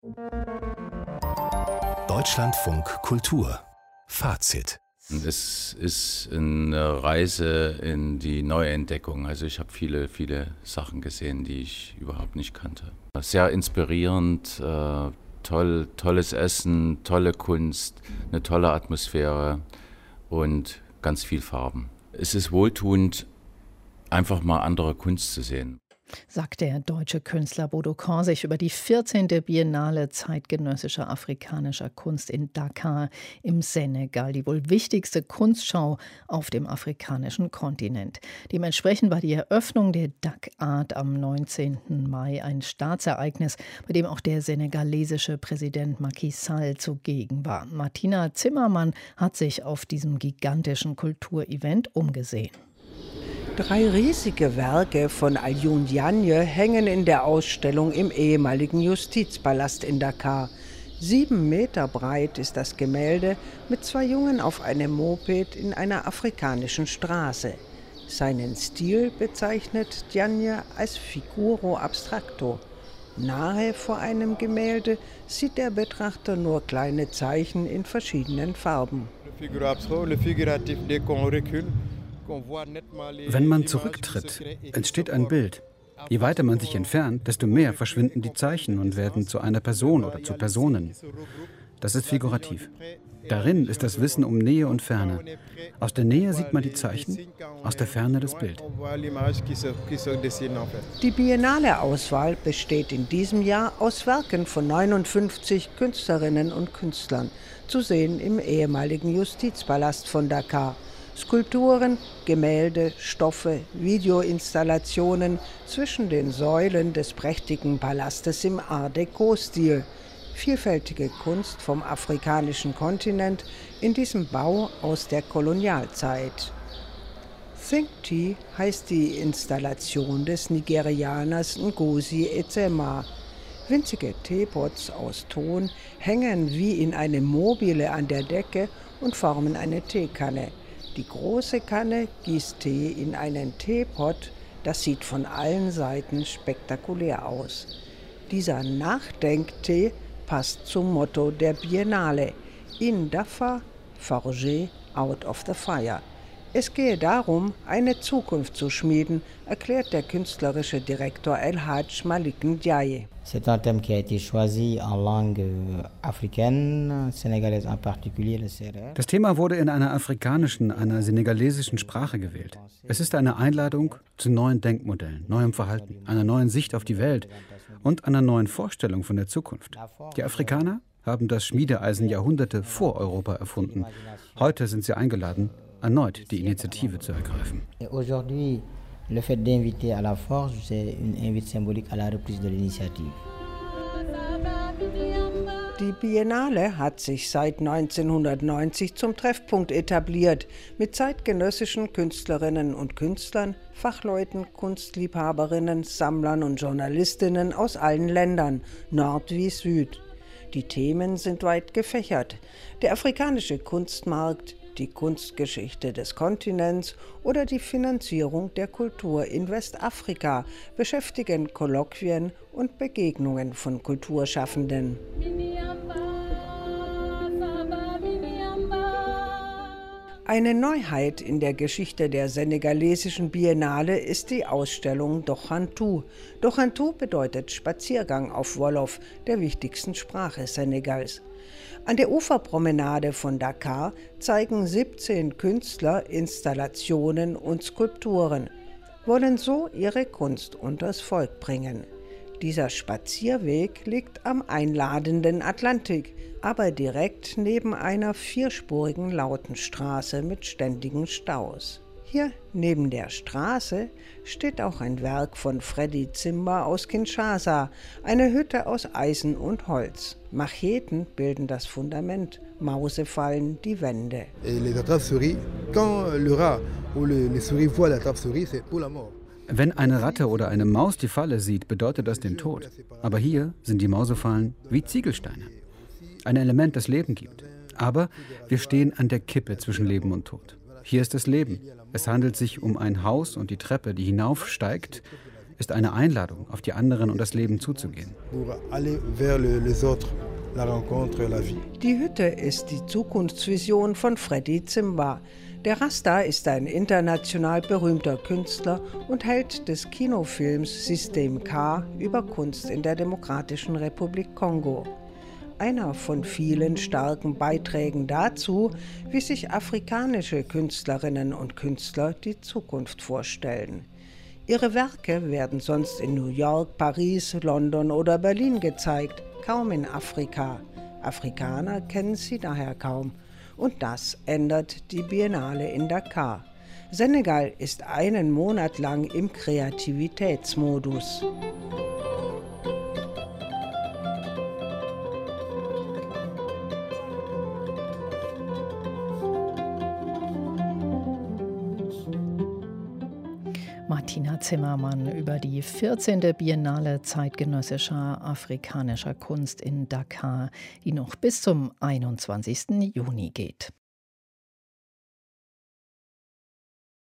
Deutschlandfunk Kultur. Fazit. Es ist eine Reise in die Neuentdeckung. Also ich habe viele Sachen gesehen, die ich überhaupt nicht kannte. Sehr inspirierend, tolles Essen, tolle Kunst, eine tolle Atmosphäre und ganz viel Farben. Es ist wohltuend, einfach mal andere Kunst zu sehen. Sagt der deutsche Künstler Bodo Korsig über die 14. Biennale zeitgenössischer afrikanischer Kunst in Dakar im Senegal, die wohl wichtigste Kunstschau auf dem afrikanischen Kontinent. Dementsprechend war die Eröffnung der Dak Art am 19. Mai ein Staatsereignis, bei dem auch der senegalesische Präsident Macky Sall zugegen war. Martina Zimmermann hat sich auf diesem gigantischen Kulturevent umgesehen. 3 riesige Werke von Alioune Diagne hängen in der Ausstellung im ehemaligen Justizpalast in Dakar. 7 Meter breit ist das Gemälde mit 2 Jungen auf einem Moped in einer afrikanischen Straße. Seinen Stil bezeichnet Diagne als Figuro abstracto. Nahe vor einem Gemälde sieht der Betrachter nur kleine Zeichen in verschiedenen Farben. Wenn man zurücktritt, entsteht ein Bild. Je weiter man sich entfernt, desto mehr verschwinden die Zeichen und werden zu einer Person oder zu Personen. Das ist figurativ. Darin ist das Wissen um Nähe und Ferne. Aus der Nähe sieht man die Zeichen, aus der Ferne das Bild. Die Biennale-Auswahl besteht in diesem Jahr aus Werken von 59 Künstlerinnen und Künstlern, zu sehen im ehemaligen Justizpalast von Dakar. Skulpturen, Gemälde, Stoffe, Videoinstallationen zwischen den Säulen des prächtigen Palastes im Art Deco-Stil. Vielfältige Kunst vom afrikanischen Kontinent in diesem Bau aus der Kolonialzeit. Think Tea heißt die Installation des Nigerianers Ngozi Ezema. Winzige Teepots aus Ton hängen wie in einem Mobile an der Decke und formen eine Teekanne. Die große Kanne gießt Tee in einen Teepot, das sieht von allen Seiten spektakulär aus. Dieser Nachdenktee passt zum Motto der Biennale: In Dafa, forger out of the fire. Es gehe darum, eine Zukunft zu schmieden, erklärt der künstlerische Direktor El Hadj Malik Ndiaye. C'est un thème qui a été choisi en langue africaine, sénégalaise en particulier, le Serer. Das Thema wurde in einer afrikanischen, einer senegalesischen Sprache gewählt. Es ist eine Einladung zu neuen Denkmodellen, neuem Verhalten, einer neuen Sicht auf die Welt und einer neuen Vorstellung von der Zukunft. Die Afrikaner haben das Schmiedeeisen Jahrhunderte vor Europa erfunden. Heute sind sie eingeladen, erneut die Initiative zu ergreifen. Aujourd'hui, le fait d'inviter à la forge, c'est une invite symbolique à la reprise de l'initiative. Die Biennale hat sich seit 1990 zum Treffpunkt etabliert, mit zeitgenössischen Künstlerinnen und Künstlern, Fachleuten, Kunstliebhaberinnen, Sammlern und Journalistinnen aus allen Ländern, Nord wie Süd. Die Themen sind weit gefächert: der afrikanische Kunstmarkt, die Kunstgeschichte des Kontinents oder die Finanzierung der Kultur in Westafrika beschäftigen Kolloquien und Begegnungen von Kulturschaffenden. Eine Neuheit in der Geschichte der senegalesischen Biennale ist die Ausstellung Doxantu. Doxantu bedeutet Spaziergang auf Wolof, der wichtigsten Sprache Senegals. An der Uferpromenade von Dakar zeigen 17 Künstler Installationen und Skulpturen, wollen so ihre Kunst unters Volk bringen. Dieser Spazierweg liegt am einladenden Atlantik, aber direkt neben einer 4-spurigen Lautenstraße mit ständigen Staus. Hier neben der Straße steht auch ein Werk von Freddy Zimba aus Kinshasa, eine Hütte aus Eisen und Holz. Macheten bilden das Fundament, Mausefallen die Wände. Wenn eine Ratte oder eine Maus die Falle sieht, bedeutet das den Tod. Aber hier sind die Mausefallen wie Ziegelsteine. Ein Element, das Leben gibt. Aber wir stehen an der Kippe zwischen Leben und Tod. Hier ist das Leben. Es handelt sich um ein Haus und die Treppe, die hinaufsteigt. ist eine Einladung, auf die anderen und das Leben zuzugehen. Die Hütte ist die Zukunftsvision von Freddy Zimba. Der Rasta ist ein international berühmter Künstler und Held des Kinofilms System K über Kunst in der Demokratischen Republik Kongo. Einer von vielen starken Beiträgen dazu, wie sich afrikanische Künstlerinnen und Künstler die Zukunft vorstellen. Ihre Werke werden sonst in New York, Paris, London oder Berlin gezeigt, kaum in Afrika. Afrikaner kennen sie daher kaum. Und das ändert die Biennale in Dakar. Senegal ist einen Monat lang im Kreativitätsmodus. Martina Zimmermann über die 14. Biennale zeitgenössischer afrikanischer Kunst in Dakar, die noch bis zum 21. Juni geht.